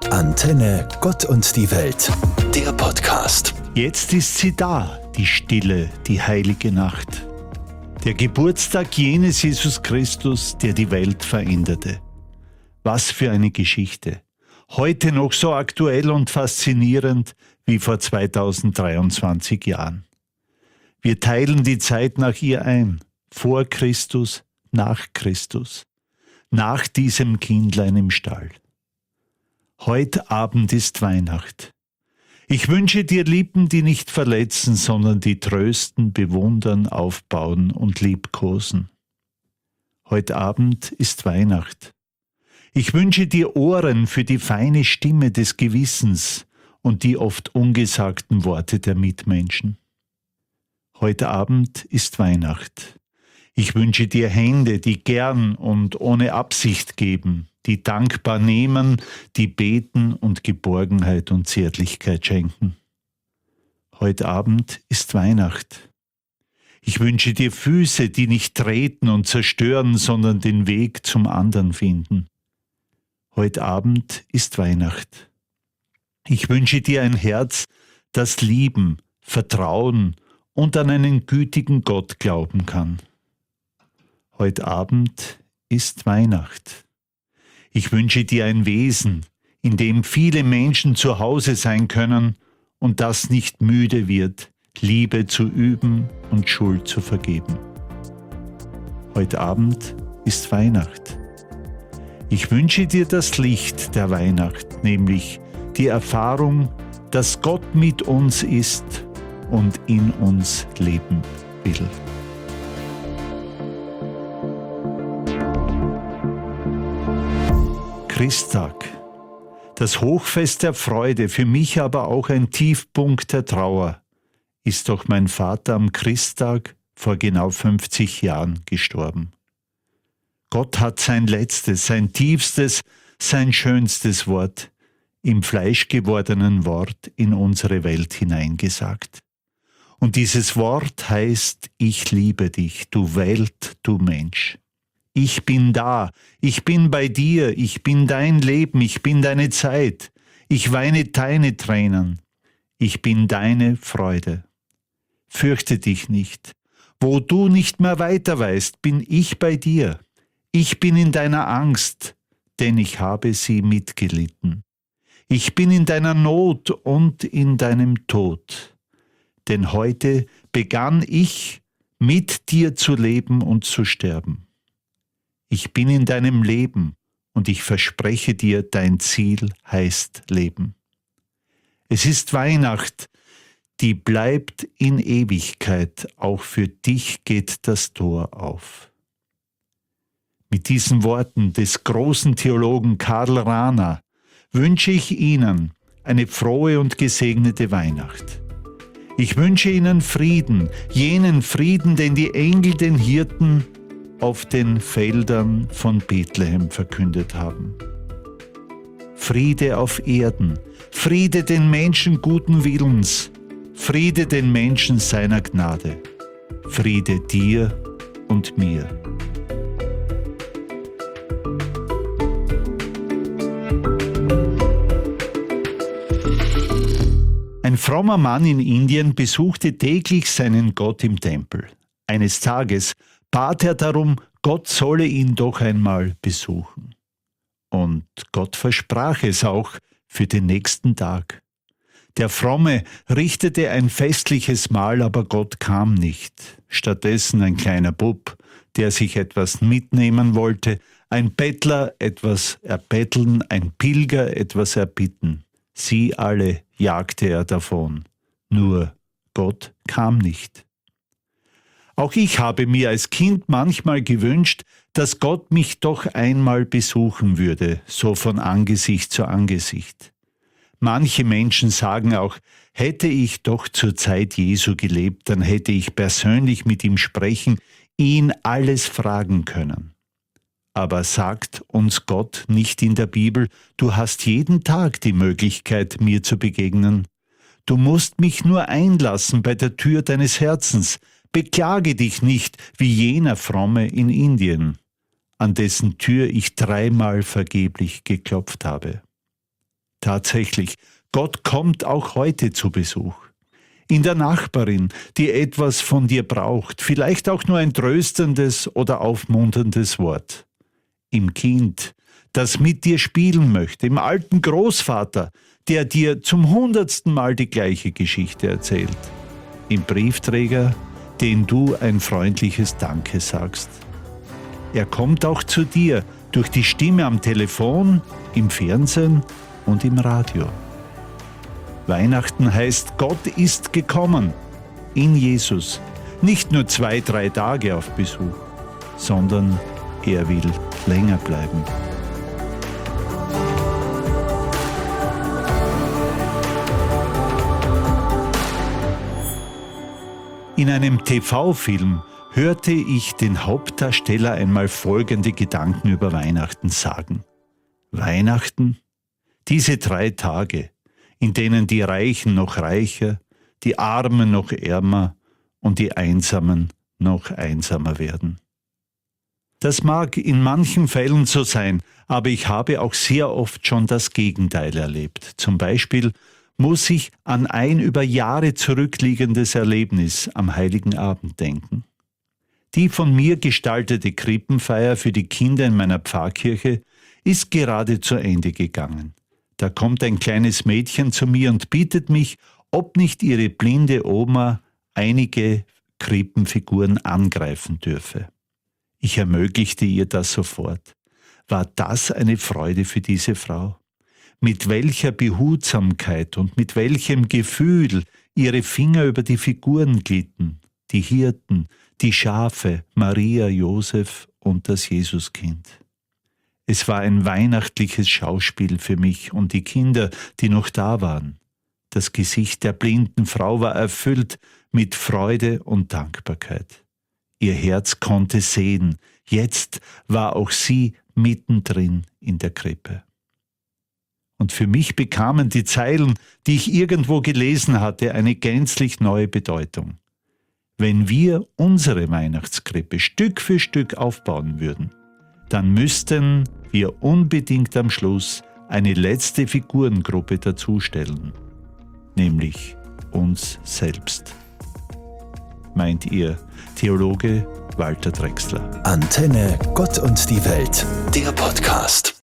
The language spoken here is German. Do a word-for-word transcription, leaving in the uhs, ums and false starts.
Antenne Gott und die Welt, der Podcast. Jetzt ist sie da, die stille, die heilige Nacht. Der Geburtstag jenes Jesus Christus, der die Welt veränderte. Was für eine Geschichte. Heute noch so aktuell und faszinierend wie vor zweitausenddreiundzwanzig Jahren. Wir teilen die Zeit nach ihr ein. Vor Christus, nach Christus. Nach diesem Kindlein im Stall. Heut Abend ist Weihnacht. Ich wünsche dir Lieben, die nicht verletzen, sondern die trösten, bewundern, aufbauen und liebkosen. Heut Abend ist Weihnacht. Ich wünsche dir Ohren für die feine Stimme des Gewissens und die oft ungesagten Worte der Mitmenschen. Heut Abend ist Weihnacht. Ich wünsche dir Hände, die gern und ohne Absicht geben, die dankbar nehmen, die beten und Geborgenheit und Zärtlichkeit schenken. Heut Abend ist Weihnacht. Ich wünsche dir Füße, die nicht treten und zerstören, sondern den Weg zum anderen finden. Heut Abend ist Weihnacht. Ich wünsche dir ein Herz, das lieben, vertrauen und an einen gütigen Gott glauben kann. Heut Abend ist Weihnacht. Ich wünsche dir ein Wesen, in dem viele Menschen zu Hause sein können und das nicht müde wird, Liebe zu üben und Schuld zu vergeben. Heute Abend ist Weihnacht. Ich wünsche dir das Licht der Weihnacht, nämlich die Erfahrung, dass Gott mit uns ist und in uns leben will. Christtag, das Hochfest der Freude, für mich aber auch ein Tiefpunkt der Trauer, ist doch mein Vater am Christtag vor genau fünfzig Jahren gestorben. Gott hat sein letztes, sein tiefstes, sein schönstes Wort im fleischgewordenen Wort in unsere Welt hineingesagt. Und dieses Wort heißt: Ich liebe dich, du Welt, du Mensch. Ich bin da, ich bin bei dir, ich bin dein Leben, ich bin deine Zeit, ich weine deine Tränen, ich bin deine Freude. Fürchte dich nicht, wo du nicht mehr weiter weißt, bin ich bei dir. Ich bin in deiner Angst, denn ich habe sie mitgelitten. Ich bin in deiner Not und in deinem Tod, denn heute begann ich, mit dir zu leben und zu sterben. Ich bin in deinem Leben und ich verspreche dir, dein Ziel heißt Leben. Es ist Weihnacht, die bleibt in Ewigkeit, auch für dich geht das Tor auf. Mit diesen Worten des großen Theologen Karl Rahner wünsche ich Ihnen eine frohe und gesegnete Weihnacht. Ich wünsche Ihnen Frieden, jenen Frieden, den die Engel den Hirten auf den Feldern von Bethlehem verkündet haben. Friede auf Erden, Friede den Menschen guten Willens, Friede den Menschen seiner Gnade, Friede dir und mir. Ein frommer Mann in Indien besuchte täglich seinen Gott im Tempel. Eines Tages bat er darum, Gott solle ihn doch einmal besuchen. Und Gott versprach es auch für den nächsten Tag. Der Fromme richtete ein festliches Mahl, aber Gott kam nicht. Stattdessen ein kleiner Bub, der sich etwas mitnehmen wollte, ein Bettler etwas erbetteln, ein Pilger etwas erbitten. Sie alle jagte er davon. Nur Gott kam nicht. Auch ich habe mir als Kind manchmal gewünscht, dass Gott mich doch einmal besuchen würde, so von Angesicht zu Angesicht. Manche Menschen sagen auch, hätte ich doch zur Zeit Jesu gelebt, dann hätte ich persönlich mit ihm sprechen, ihn alles fragen können. Aber sagt uns Gott nicht in der Bibel, du hast jeden Tag die Möglichkeit, mir zu begegnen. Du musst mich nur einlassen bei der Tür deines Herzens. Beklage dich nicht wie jener Fromme in Indien, an dessen Tür ich dreimal vergeblich geklopft habe. Tatsächlich, Gott kommt auch heute zu Besuch. In der Nachbarin, die etwas von dir braucht, vielleicht auch nur ein tröstendes oder aufmunterndes Wort. Im Kind, das mit dir spielen möchte, im alten Großvater, der dir zum hundertsten Mal die gleiche Geschichte erzählt. Im Briefträger, den du ein freundliches Danke sagst. Er kommt auch zu dir durch die Stimme am Telefon, im Fernsehen und im Radio. Weihnachten heißt, Gott ist gekommen, in Jesus, nicht nur zwei, drei Tage auf Besuch, sondern er will länger bleiben. In einem T V-Film hörte ich den Hauptdarsteller einmal folgende Gedanken über Weihnachten sagen. Weihnachten? Diese drei Tage, in denen die Reichen noch reicher, die Armen noch ärmer und die Einsamen noch einsamer werden. Das mag in manchen Fällen so sein, aber ich habe auch sehr oft schon das Gegenteil erlebt. Zum Beispiel muss ich an ein über Jahre zurückliegendes Erlebnis am Heiligen Abend denken. Die von mir gestaltete Krippenfeier für die Kinder in meiner Pfarrkirche ist gerade zu Ende gegangen. Da kommt ein kleines Mädchen zu mir und bittet mich, ob nicht ihre blinde Oma einige Krippenfiguren angreifen dürfe. Ich ermöglichte ihr das sofort. War das eine Freude für diese Frau? Mit welcher Behutsamkeit und mit welchem Gefühl ihre Finger über die Figuren glitten, die Hirten, die Schafe, Maria, Josef und das Jesuskind. Es war ein weihnachtliches Schauspiel für mich und die Kinder, die noch da waren. Das Gesicht der blinden Frau war erfüllt mit Freude und Dankbarkeit. Ihr Herz konnte sehen, jetzt war auch sie mittendrin in der Krippe. Und für mich bekamen die Zeilen, die ich irgendwo gelesen hatte, eine gänzlich neue Bedeutung. Wenn wir unsere Weihnachtskrippe Stück für Stück aufbauen würden, dann müssten wir unbedingt am Schluss eine letzte Figurengruppe dazustellen, nämlich uns selbst. Meint ihr Theologe Walter Drechsler? Antenne Gott und die Welt, der Podcast.